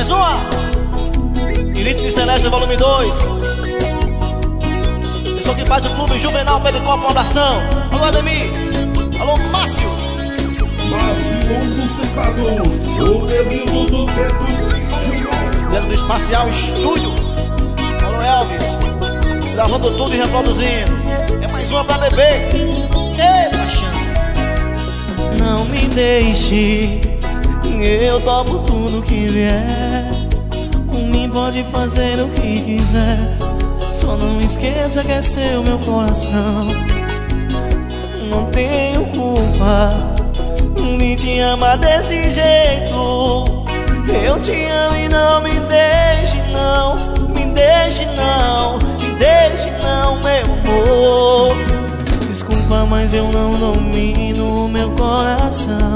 Mais uma. Elite de Celeste, volume 2. Pessoal que faz o clube Juvenal Pede Copo, um abração. Alô, Ademir. Alô, Márcio. Márcio dos teclados, o menino do dedo. Dentro do Espacial Estúdio. Alô, Elvis. Gravando tudo e reproduzindo. É mais uma pra beber. Ei, paixão. Não me deixe, eu topo tudo que vier. Por mim pode fazer o que quiser. Só não esqueça que é seu meu coração. Não tenho culpa de te amar desse jeito. Eu te amo e não me deixe não. Me deixe não, me deixe não, meu amor. Desculpa, mas eu não domino o meu coração.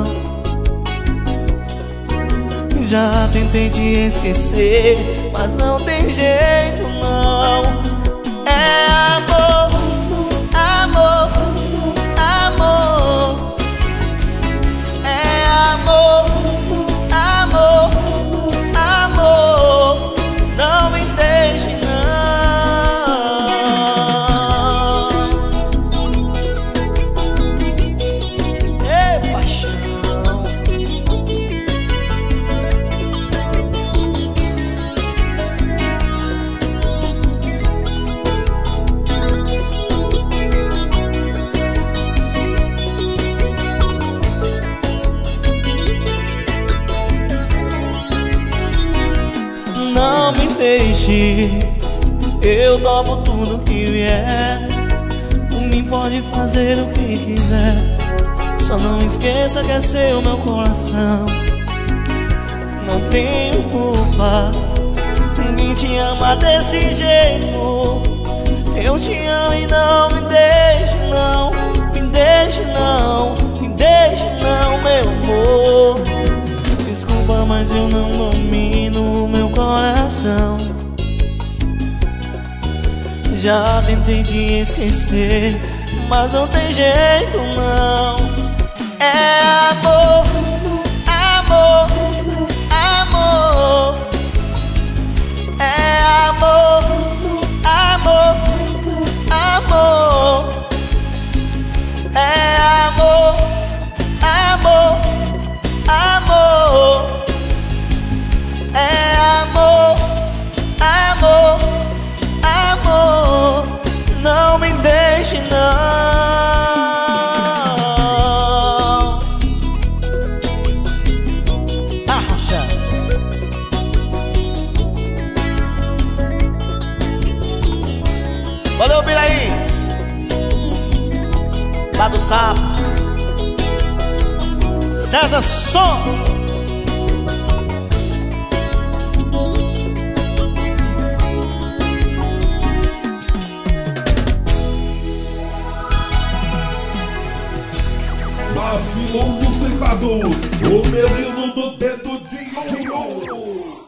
Já tentei te esquecer, mas não tem jeito não. É amor, amor, amor. É amor, amor, amor. Não me deixe não. Ei, paixão. Não me deixe, eu topo tudo que vier. Por mim pode fazer o que quiser. Só não esqueça que é seu meu coração. Não tenho culpa de te amar desse jeito. Eu te amo e não me deixe não. Me deixe não, me deixe não, meu amor. Desculpa, mas eu não domino o meu coração. Já tentei te esquecer, mas não tem jeito não. É amor, amor, amor. É amor, amor, amor. É amor, amor, amor. É amor, amor, amor. Não me deixe não. Arrocha. Valeu, Biraí. Lá do Sapo. César Som. Márcio dos teclados, o menino do dedo de ouro.